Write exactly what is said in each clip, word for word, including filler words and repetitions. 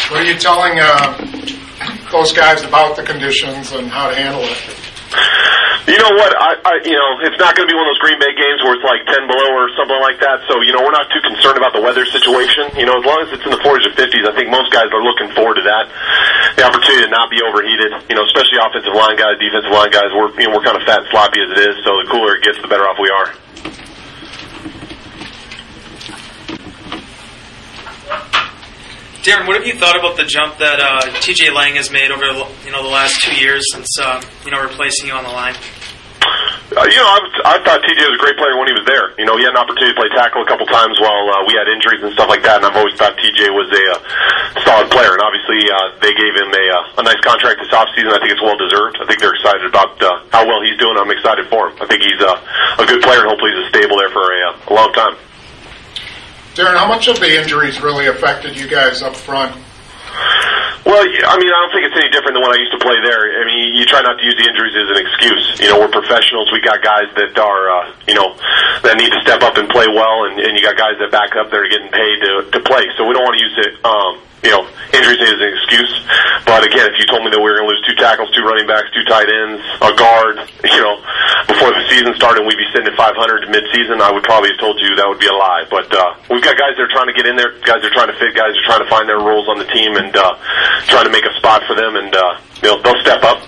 What are you telling uh, those guys about the conditions and how to handle it? You know what? I, I you know, it's not going to be one of those Green Bay games where it's like ten below or something like that. So, you know, we're not too concerned about the weather situation. You know, as long as it's in the forties or fifties, I think most guys are looking forward to that. The opportunity to not be overheated. You know, especially offensive line guys, defensive line guys. We're you know we're kind of fat and sloppy as it is. So the cooler it gets, the better off we are. Darren, what have you thought about the jump that uh, T J Lang has made over you know the last two years since uh, you know replacing you on the line? Uh, you know, I, was, I thought T J was a great player when he was there. You know, he had an opportunity to play tackle a couple times while uh, we had injuries and stuff like that, and I've always thought T J was a uh, solid player. And obviously, uh, they gave him a, uh, a nice contract this offseason. I think it's well deserved. I think they're excited about uh, how well he's doing. I'm excited for him. I think he's uh, a good player, and hopefully he's stable there for a, uh, a long time. Darren, how much of the injuries really affected you guys up front? Well, I mean, I don't think it's any different than when I used to play there. I mean, you try not to use the injuries as an excuse. You know, we're professionals. We got guys that are, uh, you know, that need to step up and play well, and, and you got guys that back up that are getting paid to, to play. So we don't want to use it, um, you know, injuries as an excuse. But again, if you told me that we were going to lose two tackles, two running backs, two tight ends, a guard, you know, before the season started and we'd be sitting at five hundred mid-season, I would probably have told you that would be a lie. But uh, we've got guys that are trying to get in there, guys that are trying to fit, guys that are trying to find their roles on the team and uh, trying to make a spot for them, and uh, you know, they'll step up.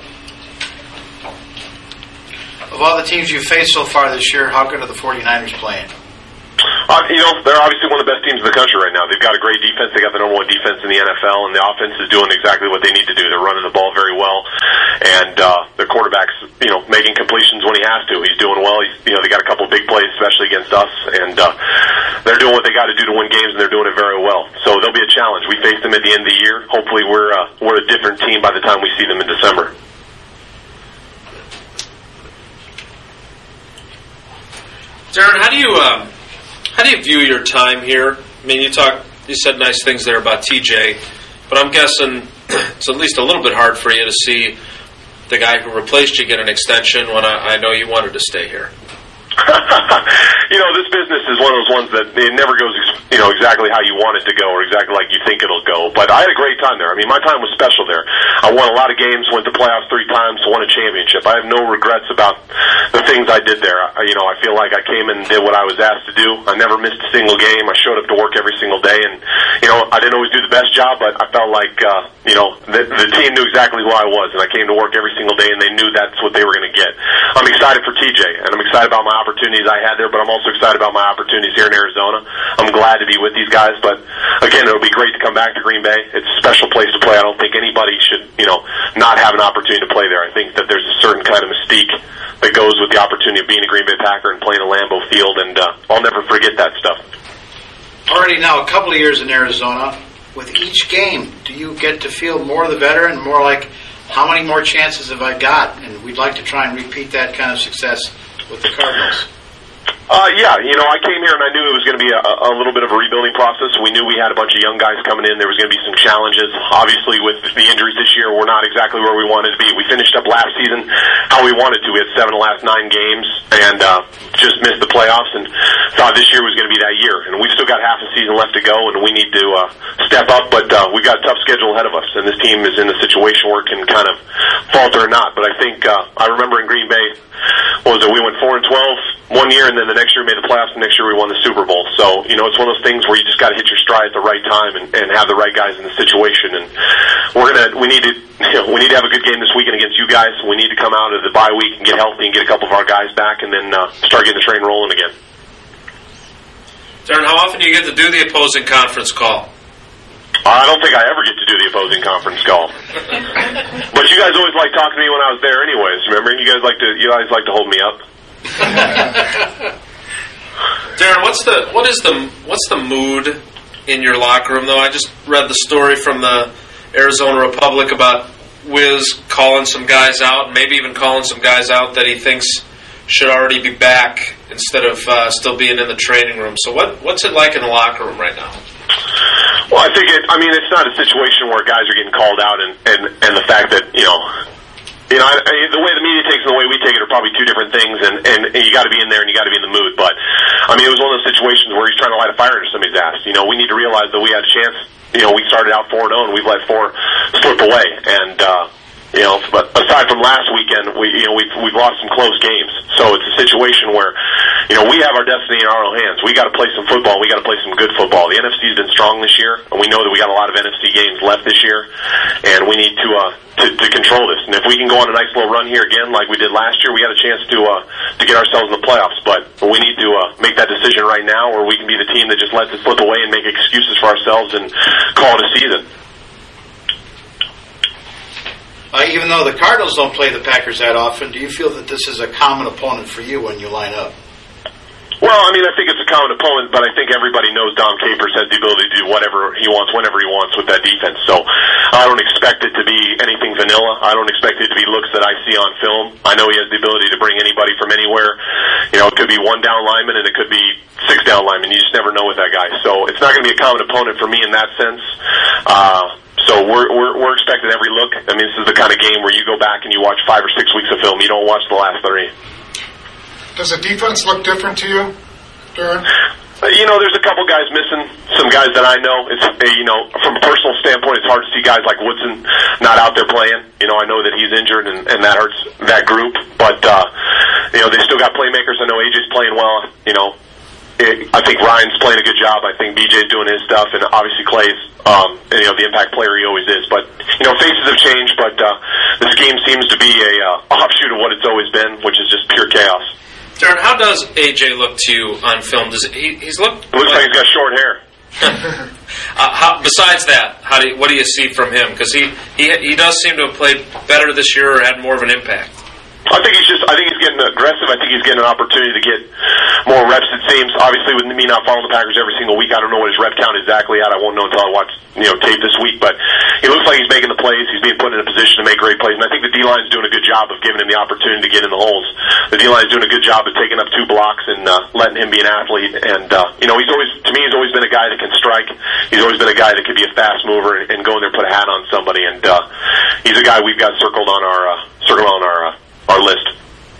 Of all the teams you've faced so far this year, how good are the forty-niners playing? Uh, you know, they're obviously one of the best teams in the country right now. They've got a great defense. They got the number one defense in the N F L, and the offense is doing exactly what they need to do. They're running the ball very well, and uh, their quarterback's, you know, making completions when he has to. He's doing well. He's, you know, they got a couple of big plays, especially against us, and uh, they're doing what they got to do to win games, and they're doing it very well. So there'll be a challenge. We face them at the end of the year. Hopefully, we're uh, we're a different team by the time we see them in December. Darren, how do you um, how do you view your time here? I mean, you talk, you said nice things there about T J, but I'm guessing it's at least a little bit hard for you to see the guy who replaced you get an extension when I, I know you wanted to stay here. You know, this business is one of those ones that it never goes, you know, exactly how you want it to go or exactly like you think it'll go. But I had a great time there. I mean, my time was special there. I won a lot of games, went to playoffs three times, won a championship. I have no regrets about the things I did there. I, you know, I feel like I came in and did what I was asked to do. I never missed a single game. I showed up to work every single day. And, you know, I didn't always do the best job, but I felt like, uh, you know, the, the team knew exactly who I was. And I came to work every single day, and they knew that's what they were going to get. I'm excited for T J, and I'm excited about my opportunities I had there, but I'm also excited about my opportunities here in Arizona. I'm glad to be with these guys, but again, it'll be great to come back to Green Bay. It's a special place to play. I don't think anybody should, you know, not have an opportunity to play there. I think that there's a certain kind of mystique that goes with the opportunity of being a Green Bay Packer and playing a Lambeau Field, and uh, I'll never forget that stuff. Already now a couple of years in Arizona. With each game, do you get to feel more the veteran, more like, how many more chances have I got? And we'd like to try and repeat that kind of success with the Cardinals. Uh, yeah, you know, I came here and I knew it was going to be a, a little bit of a rebuilding process. We knew we had a bunch of young guys coming in. There was going to be some challenges. Obviously, with the injuries this year, we're not exactly where we wanted to be. We finished up last season how we wanted to. We had seven of the last nine games and uh, just missed the playoffs, and thought this year was going to be that year. And we've still got half a season left to go, and we need to uh, step up. But uh, we've got a tough schedule ahead of us, and this team is in a situation where it can kind of falter or not. But I think uh, I remember in Green Bay, what was it, we went four and twelve one year, and then the next year we made the playoffs, and next year we won the Super Bowl. So, you know, it's one of those things where you just got to hit your stride at the right time and, and have the right guys in the situation. And we're gonna, we need to, you know, we need to have a good game this weekend against you guys. We need to come out of the bye week and get healthy and get a couple of our guys back, and then uh, start getting the train rolling again. Darren, how often do you get to do the opposing conference call? I don't think I ever get to do the opposing conference call. But you guys always like talking to me when I was there anyways, remember? You guys like to you guys like to hold me up. Darren, what's the what is the what's the mood in your locker room though? I just read the story from the Arizona Republic about Wiz calling some guys out, maybe even calling some guys out that he thinks should already be back instead of uh, still being in the training room. So what what's it like in the locker room right now? Well, I think it, I mean, it's not a situation where guys are getting called out and, and, and the fact that, you know, You know, I, I, the way the media takes it and the way we take it are probably two different things, and, and, and you got to be in there and you got to be in the mood. But, I mean, it was one of those situations where he's trying to light a fire under somebody's ass. You know, we need to realize that we had a chance. You know, we started out four and oh, and we've let four slip away. And, uh, you know, but aside from last weekend, we, you know, we've, we've lost some close games. So it's a situation where, you know, we have our destiny in our own hands. We got to play some football. We got to play some good football. The N F C's been strong this year, and we know that we got a lot of N F C games left this year, and we need to, uh, to, to control this. And if we can go on a nice little run here again like we did last year, we got a chance to, uh, to get ourselves in the playoffs. But we need to, uh, make that decision right now, or we can be the team that just lets it slip away and make excuses for ourselves and call it a season. Uh, even though the Cardinals don't play the Packers that often, do you feel that this is a common opponent for you when you line up? Well, I mean, I think it's a common opponent, but I think everybody knows Dom Capers has the ability to do whatever he wants, whenever he wants with that defense. So I don't expect it to be anything vanilla. I don't expect it to be looks that I see on film. I know he has the ability to bring anybody from anywhere. You know, it could be one down lineman and it could be six down linemen. You just never know with that guy. So it's not going to be a common opponent for me in that sense. Uh, so we're, we're, we're expecting every look. I mean, this is the kind of game where you go back and you watch five or six weeks of film. You don't watch the last three. Does the defense look different to you, Darren? Uh, you know, there's a couple guys missing, some guys that I know. It's, uh, you know, from a personal standpoint, it's hard to see guys like Woodson not out there playing. You know, I know that he's injured, and, and that hurts that group. But, uh, you know, they still got playmakers. I know A J's playing well. You know, it, I think Ryan's playing a good job. I think B J's doing his stuff, and obviously Clay's, um, you know, the impact player he always is. But, you know, faces have changed, but uh, this game seems to be a uh, offshoot of what it's always been, which is just pure chaos. Darren, how does A J look to you on film? Does he, he's looked? It looks like, like he's got short hair. uh, how, besides that, how do you, what do you see from him? Because he, he he does seem to have played better this year or had more of an impact. I think he's just. I think he's getting aggressive. I think he's getting an opportunity to get more reps. It seems. Obviously, with me not following the Packers every single week, I don't know what his rep count exactly at. I won't know until I watch, you know, tape this week. But he looks like he's making the plays. He's being put in a position to make great plays, and I think the D line's doing a good job of giving him the opportunity to get in the holes. The D line's doing a good job of taking up two blocks and uh, letting him be an athlete. And uh, you know, he's always, to me, he's always been a guy that can strike. He's always been a guy that could be a fast mover and, and go in there and put a hat on somebody. And uh, he's a guy we've got circled on our uh, circled on our uh, our list.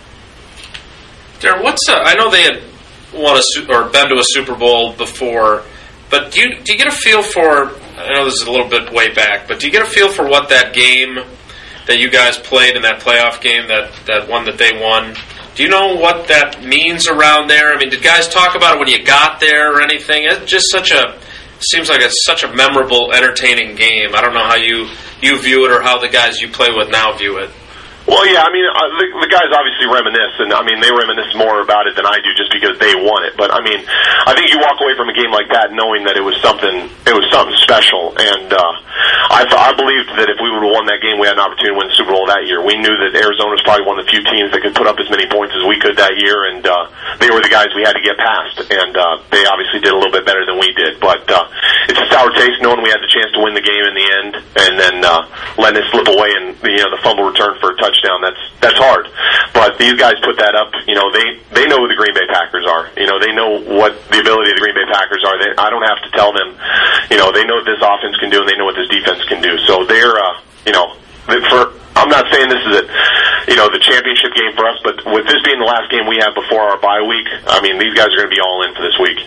Darren, what's uh, I know they had won a or been to a Super Bowl before, but do you do you get a feel for? I know this is a little bit way back, but do you get a feel for what that game that you guys played in that playoff game, that that one that they won? Do you know what that means around there? I mean, did guys talk about it when you got there or anything? It's just such a seems like it's such a memorable, entertaining game. I don't know how you you view it or how the guys you play with now view it. Well, yeah, I mean, uh, the, the guys obviously reminisce, and I mean, they reminisce more about it than I do just because they won it. But I mean, I think you walk away from a game like that knowing that it was something, it was something special. And uh, I, I believed that if we would have won that game, we had an opportunity to win the Super Bowl that year. We knew that Arizona was probably one of the few teams that could put up as many points as we could that year, and uh, they were the guys we had to get past. And uh, they obviously did a little bit better than we did. But uh, it's a sour taste knowing we had the chance to win the game in the end, and then uh, letting it slip away, and you know, the fumble return for a touchdown. Down. That's that's hard, but these guys put that up. You know, they they know who the Green Bay Packers are. You know, they know what the ability of the Green Bay Packers are. They, I don't have to tell them. You know, they know what this offense can do, and they know what this defense can do. So they're, uh, you know, for. I'm not saying this is a, you know, the championship game for us, but with this being the last game we have before our bye week, I mean, these guys are going to be all in for this week.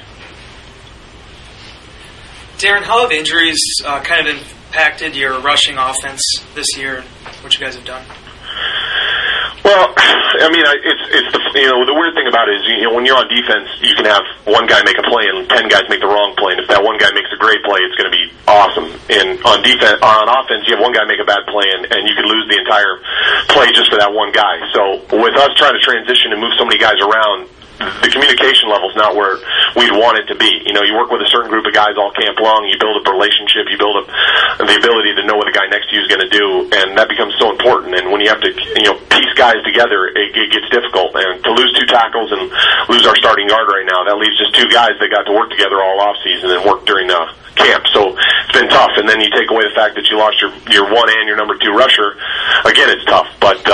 Darren, how have injuries uh, kind of impacted your rushing offense this year? What you guys have done? Well, I mean, it's it's the you know the weird thing about it is you know when you're on defense, you can have one guy make a play and ten guys make the wrong play, and if that one guy makes a great play, it's going to be awesome. And on defense, on offense, you have one guy make a bad play, and, and you could lose the entire play just for that one guy. So with us trying to transition and move so many guys around, the communication level's not where we'd want it to be. You know, you work with a certain group of guys all camp long, you build up a relationship, you build up the ability to know what the guy next to you is going to do, and that becomes so important. And when you have to, you know, piece guys together, it, it gets difficult. And to lose two tackles and lose our starting guard right now, that leaves just two guys that got to work together all offseason and work during the camp. So it's been tough. And then you take away the fact that you lost your, your one and your number two rusher. Again, it's tough. But, uh,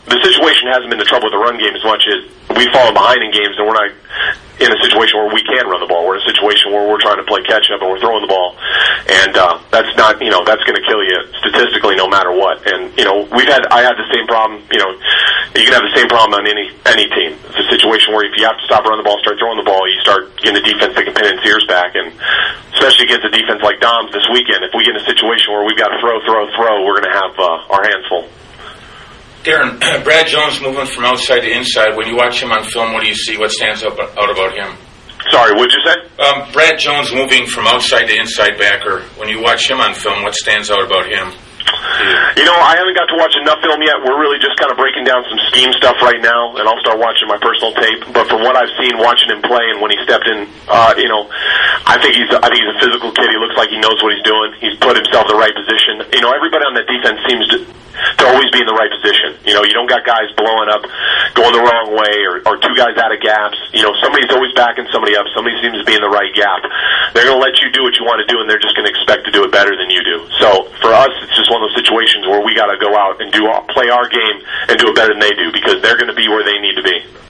the situation hasn't been the trouble with the run game as much as we've fallen behind in games, and we're not in a situation where we can run the ball. We're in a situation where we're trying to play catch up and we're throwing the ball, and uh, that's not, you know, that's going to kill you statistically no matter what. And you know, we've had I had the same problem. You know, you can have the same problem on any any team. It's a situation where if you have to stop running the ball, start throwing the ball, you start getting a defense that can pin its ears back, and especially against a defense like Dom's this weekend, if we get in a situation where we've got to throw, throw, throw, we're going to have uh, our hands full. Darren, Brad Jones moving from outside to inside. When you watch him on film, what do you see? What stands up, out about him? Sorry, what'd you say? Um, Brad Jones moving from outside to inside backer. When you watch him on film, what stands out about him? You know, I haven't got to watch enough film yet. We're really just kind of breaking down some scheme stuff right now, and I'll start watching my personal tape. But from what I've seen, watching him play, and when he stepped in, uh, you know, I think he's I think he's a physical kid. He looks like he knows what he's doing. He's put himself in the right position. You know, everybody on that defense seems to to always be in the right position. You know, you don't got guys blowing up, going the wrong way, or, or two guys out of gaps. You know, somebody's always backing somebody up. Somebody seems to be in the right gap. They're going to let you do what you want to do, and they're just going to expect to do it better than you do. So for us, it's just one of those situations where we got to go out and do play our game and do it better than they do, because they're going to be where they need to be.